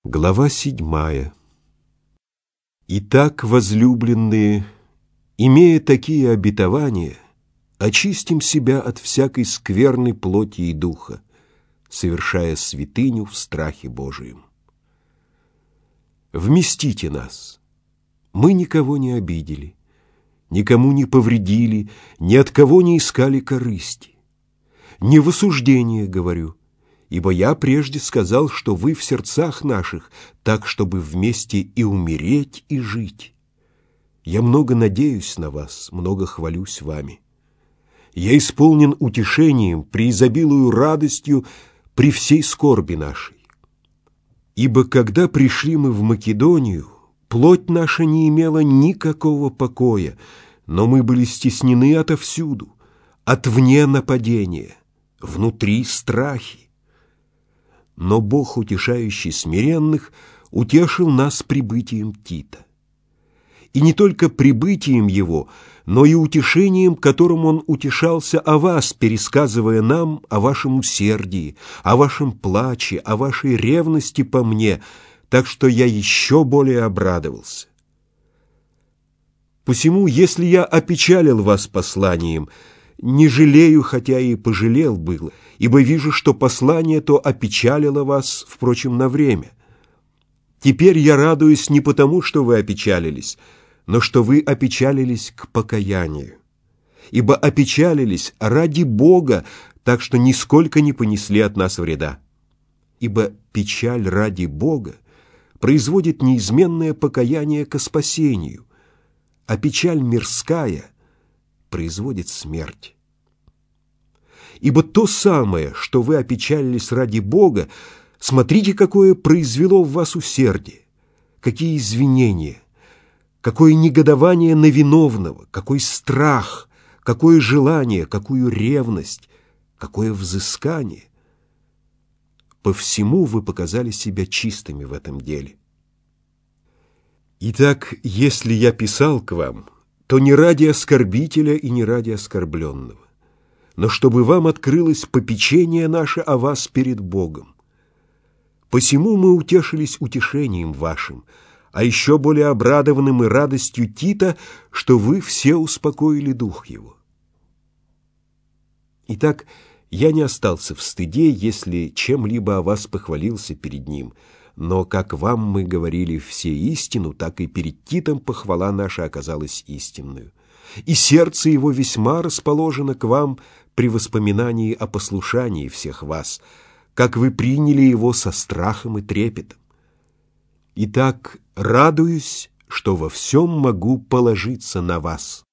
Глава 7. Итак, возлюбленные, имея такие обетования, очистим себя от всякой скверной плоти и духа, совершая святыню в страхе Божием. Вместите нас. Мы никого не обидели, никому не повредили, ни от кого не искали корысти. Не в осуждение говорю, ибо я прежде сказал, что вы в сердцах наших, так, чтобы вместе и умереть, и жить. Я много надеюсь на вас, много хвалюсь вами. Я исполнен утешением, преизобилую радостью при всей скорби нашей. Ибо когда пришли мы в Македонию, плоть наша не имела никакого покоя, но мы были стеснены отовсюду, отвне нападения, внутри страхи. Но Бог, утешающий смиренных, утешил нас прибытием Тита. И не только прибытием его, но и утешением, которым он утешался о вас, пересказывая нам о вашем усердии, о вашем плаче, о вашей ревности по мне, так что я еще более обрадовался. Посему, если я опечалил вас посланием, не жалею, хотя и пожалел было, ибо вижу, что послание то опечалило вас, впрочем, на время. Теперь я радуюсь не потому, что вы опечалились, но что вы опечалились к покаянию. Ибо опечалились ради Бога, так что нисколько не понесли от нас вреда. Ибо печаль ради Бога производит неизменное покаяние ко спасению, а печаль мирская производит смерть. Ибо то самое, что вы опечалились ради Бога, смотрите, какое произвело в вас усердие, какие извинения, какое негодование на виновного, какой страх, какое желание, какую ревность, какое взыскание. По всему вы показали себя чистыми в этом деле. Итак, если я писал к вам, то не ради оскорбителя и не ради оскорбленного, но чтобы вам открылось попечение наше о вас перед Богом. Посему мы утешились утешением вашим, а еще более обрадованным и радостью Тита, что вы все успокоили дух его. Итак, я не остался в стыде, если чем-либо о вас похвалился перед ним, но как вам мы говорили все истину, так и перед Титом похвала наша оказалась истинную. И сердце его весьма расположено к вам при воспоминании о послушании всех вас, как вы приняли его со страхом и трепетом. Итак, радуюсь, что во всем могу положиться на вас.